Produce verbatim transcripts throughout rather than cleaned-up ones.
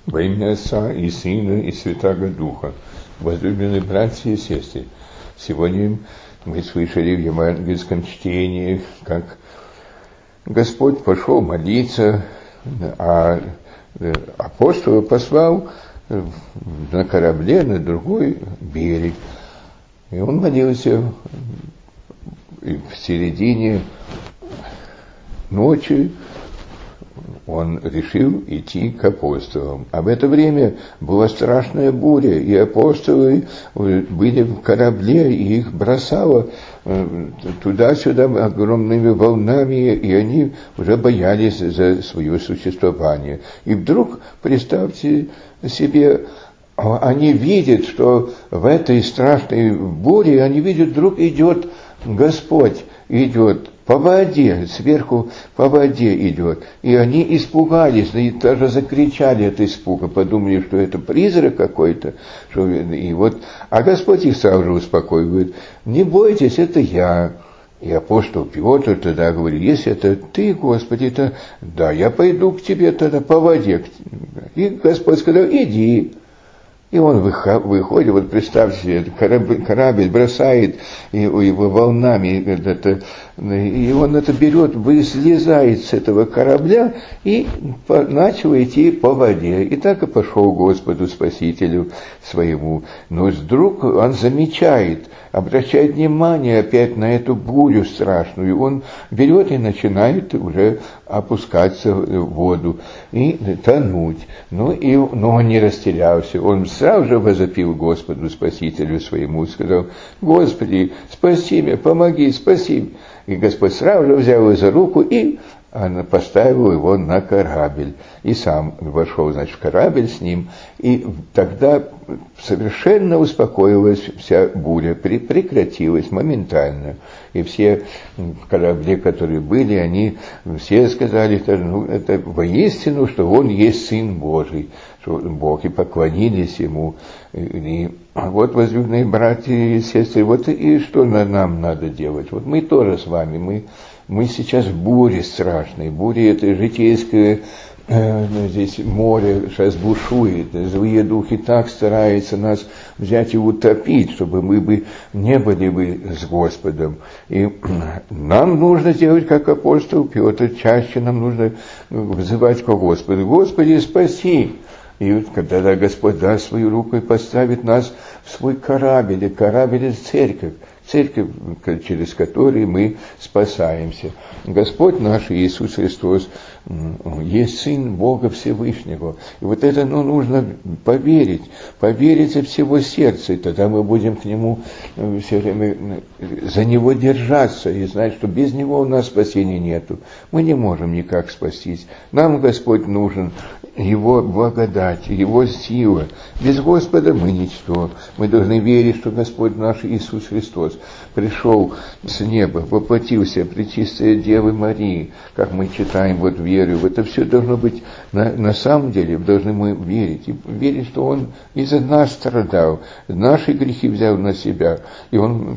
Во имя Отца и Сына и Святаго Духа. Возлюбленные братья и сестры, сегодня мы слышали в евангельском чтении, как Господь пошел молиться, а апостола послал на корабле на другой берег. И он молился в середине ночи. Он решил идти к апостолам. А в это время была страшная буря, и апостолы были в корабле, и их бросало туда-сюда огромными волнами, и они уже боялись за свое существование. И вдруг, представьте себе, они видят, что в этой страшной буре, они видят, вдруг идет Господь, идет по воде, сверху по воде идет. И они испугались, и даже закричали от испуга, подумали, что это призрак какой-то. Что, и вот, а Господь их сразу же успокоивает: не бойтесь, это я. И апостол Петр тогда говорит: если это ты, Господи, то да, я пойду к тебе тогда по воде. И Господь сказал: иди. И он выходит, вот представьте себе, корабль, корабль бросает его волнами, это, и он это берет, слезает с этого корабля и начал идти по воде. И так и пошел к Господу Спасителю своему. Но вдруг он замечает, обращает внимание опять на эту бурю страшную. Он берет и начинает уже опускаться в воду и тонуть. Ну, и, но он не растерялся. Он сразу же возопил Господу Спасителю своему, сказал: Господи, спаси меня, помоги, спаси. И Господь сразу же взял его за руку и поставил его на корабль. И сам вошел, значит, в корабль с ним. И тогда совершенно успокоилась вся буря, прекратилась моментально. И все в корабле, которые были, они все сказали: это, ну, это воистину, что Он есть Сын Божий, что Бог, и поклонились Ему. И вот, возлюбленные братья и сестры, вот и что нам надо делать. Вот мы тоже с вами, мы Мы сейчас в буре страшной, буре это житейское, э, здесь море сейчас бушует, злые духи так стараются нас взять и утопить, чтобы мы бы не были бы с Господом. И нам нужно делать, как апостол Петр, чаще нам нужно взывать к Господу: Господи, спаси! И вот когда Господь даст свою руку и поставит нас в свой корабль, и корабль — это церковь, церковь, через которую мы спасаемся. Господь наш Иисус Христос есть Сын Бога Всевышнего. И вот это, ну, нужно поверить, поверить от всего сердца, и тогда мы будем к Нему все время за Него держаться и знать, что без Него у нас спасения нету. Мы не можем никак спастись. Нам Господь нужен, Его благодать, Его сила. Без Господа мы ничто. Мы должны верить, что Господь наш Иисус Христос пришел с неба, воплотился пречистая Девы Марии, как мы читаем вот верю. В это все должно быть на, на самом деле, должны мы верить. И верить, что Он из-за нас страдал, наши грехи взял на себя, и Он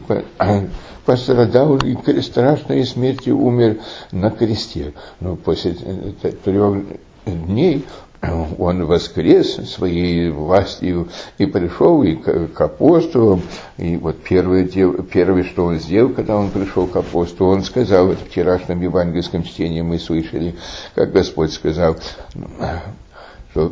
пострадал и страшной смертью умер на кресте. Но после трех дней Он воскрес своей властью и пришел и к, к апостолам. И вот первое, первое, что Он сделал, когда Он пришел к апостолу, Он сказал, вот в вчерашнем евангельском чтении мы слышали, как Господь сказал, что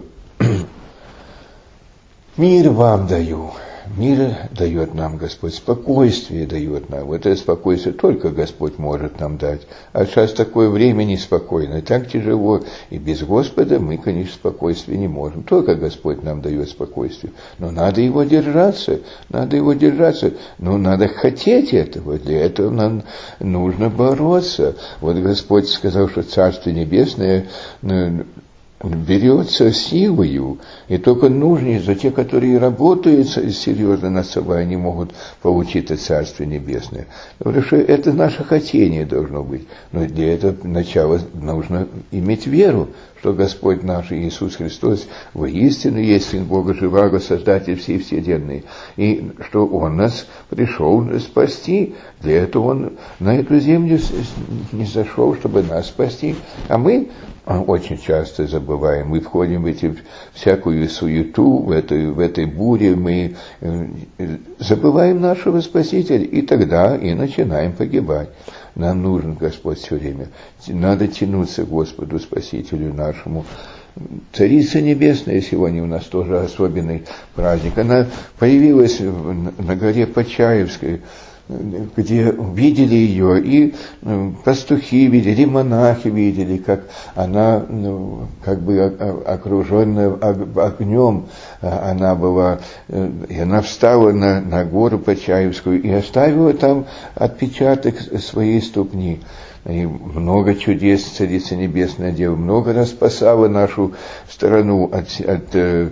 «Мир вам даю». Мир дает нам Господь, спокойствие дает нам. Вот это спокойствие только Господь может нам дать. А сейчас такое время неспокойное, так тяжело. И без Господа мы, конечно, спокойствие не можем. Только Господь нам дает спокойствие. Но надо Его держаться, надо Его держаться. Но надо хотеть этого. Для этого нам нужно бороться. Вот Господь сказал, что Царство Небесное берется силою, и только нужные, за те, которые работают серьезно над собой, они могут получить это Царство Небесное. Потому что это наше хотение должно быть. Но для этого начала нужно иметь веру, что Господь наш Иисус Христос воистину есть Сын Бога Живаго, Создатель всей вселенной, и что Он нас пришел спасти. Для этого Он на эту землю не зашел, чтобы нас спасти, а мы очень часто забываем. Мы входим в эти, всякую суету, в этой, в этой буре, мы забываем нашего Спасителя, и тогда и начинаем погибать. Нам нужен Господь все время. Надо тянуться к Господу Спасителю нашему. Царица Небесная сегодня у нас тоже особенный праздник. Она появилась на горе Почаевской, где видели ее, и пастухи видели, и монахи видели, как она, ну, как бы окруженная огнем, она была, и она встала на, на гору Почаевскую и оставила там отпечаток своей ступни. И много чудес Царица Небесная делала, много раз спасала нашу страну от, от э,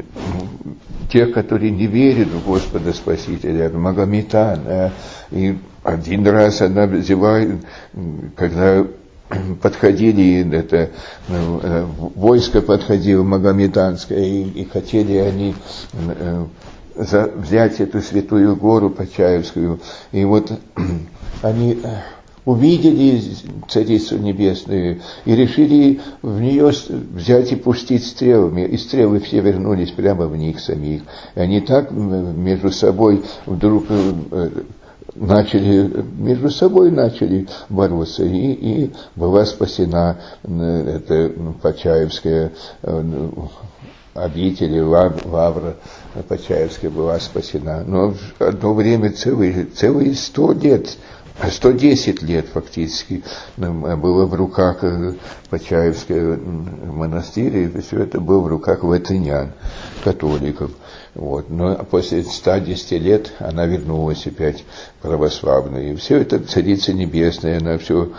тех, которые не верят в Господа Спасителя, от магометан. Э, и один раз она взяла, когда подходили, это э, войско подходило магометанское, и, и хотели они э, за, взять эту святую гору Почаевскую, и вот они увидели Царицу Небесную и решили в нее взять и пустить стрелами, и стрелы все вернулись прямо в них самих. И они так между собой вдруг начали, между собой начали бороться, и, и была спасена эта Почаевская обитель, лавра Почаевская была спасена. Но в одно время целые, целые сто лет, сто десять лет фактически было в руках Почаевского монастыря, и все это было в руках латынян, католиков. Вот. Но после ста десяти лет она вернулась опять православной. И все это Царица Небесная, она все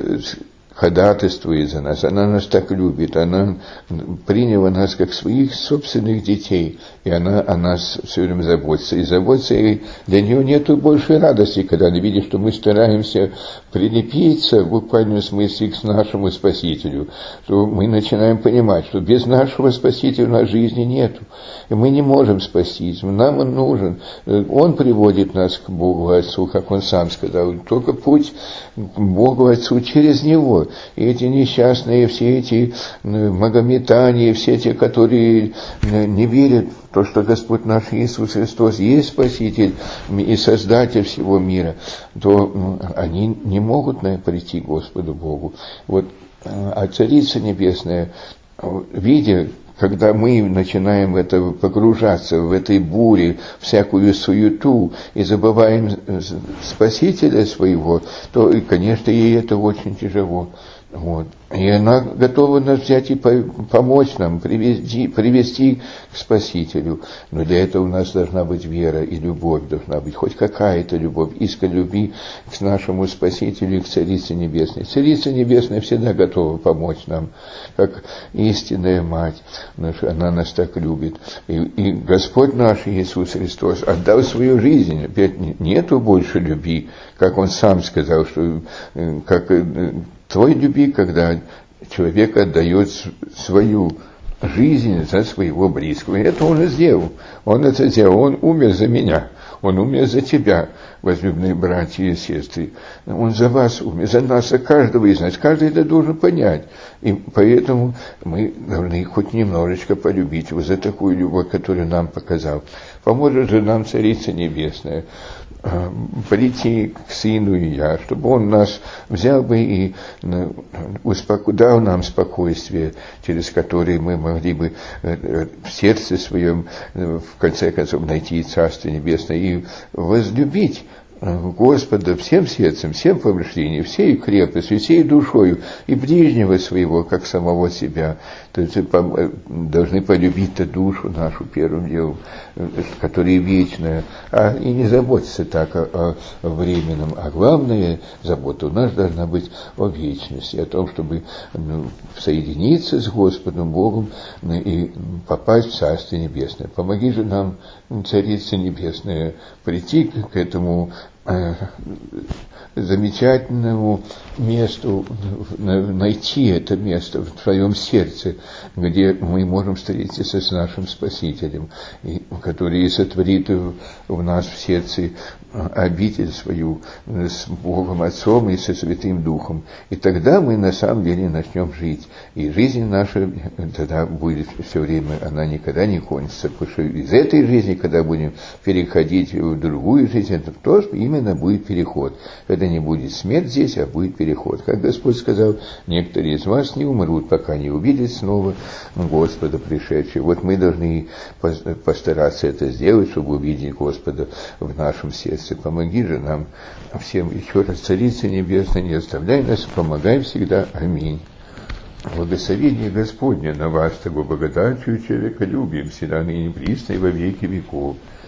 ходатайствует за нас, она нас так любит, она приняла нас как своих собственных детей, и она о нас все время заботится. И заботится, и для нее нет большей радости, когда она видит, что мы стараемся прилепиться в буквальном смысле к нашему Спасителю, что мы начинаем понимать, что без нашего Спасителя у нас жизни нету, и мы не можем спастись, нам он нужен, он приводит нас к Богу Отцу, как он сам сказал, только путь к Богу Отцу через него. И эти несчастные, все эти магометане, все те, которые не верят в то, что Господь наш Иисус Христос есть Спаситель и Создатель всего мира, то они не могут прийти к Господу Богу. Вот, а Царица Небесная, видя, когда мы начинаем в это погружаться, в этой буре, всякую суету, и забываем Спасителя своего, то, и, конечно, ей это очень тяжело. Вот. И она готова нас взять и помочь нам, привести, привести к Спасителю. Но для этого у нас должна быть вера и любовь, должна быть хоть какая-то любовь, искра любви к нашему Спасителю и к Царице Небесной. Царица Небесная всегда готова помочь нам, как истинная Мать. Она нас так любит. И, и Господь наш Иисус Христос отдал свою жизнь. Опять нету больше любви, как Он сам сказал, что как той любви, когда человек отдает свою жизнь за своего близкого. И это он и сделал. Он это сделал. Он умер за меня. Он умер за тебя, возлюбленные братья и сестры. Он за вас умер, за нас, за каждого из нас. Каждый это должен понять. И поэтому мы должны хоть немножечко полюбить его за такую любовь, которую нам показал. Поможет же нам Царица Небесная прийти к Сыну и Я, чтобы Он нас взял бы и успоко... дал нам спокойствие, через которое мы могли бы в сердце своем, в конце концов, найти Царство Небесное и возлюбить Господа всем сердцем, всем помышлением, всей крепостью, всей душою и ближнего своего, как самого себя. То есть должны полюбить-то душу нашу первым делом, которая вечная, а и не заботиться так о, о временном. А главная забота у нас должна быть о вечности, о том, чтобы ну, соединиться с Господом Богом и попасть в Царствие Небесное. Помоги же нам, Царица Небесная, прийти к этому замечательному месту, найти это место в своем сердце, где мы можем встретиться с нашим Спасителем, который сотворит в нас в сердце обитель свою с Богом Отцом и со Святым Духом. И тогда мы на самом деле начнем жить. И жизнь наша тогда будет все время, она никогда не кончится. Потому что из этой жизни, когда будем переходить в другую жизнь, это тоже именно будет переход. Это не будет смерть здесь, а будет переход. Как Господь сказал, некоторые из вас не умрут, пока не увидят снова Господа пришедшего. Вот мы должны постараться это сделать, чтобы увидеть Господа в нашем сердце. Помоги же нам всем еще раз, Царица Небесная, не оставляй нас, помогай всегда. Аминь. Благословение Господне на вас, того благодатью человеколюбием, всегда ныне присно и во веки веков.